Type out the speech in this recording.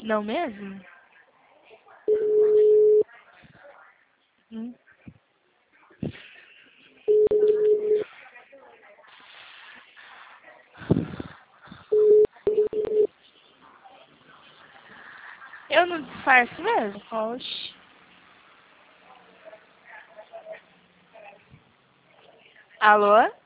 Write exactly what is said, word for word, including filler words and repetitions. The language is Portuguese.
Não mesmo? Hum. Eu não disfarço mesmo? Oxi. Alô?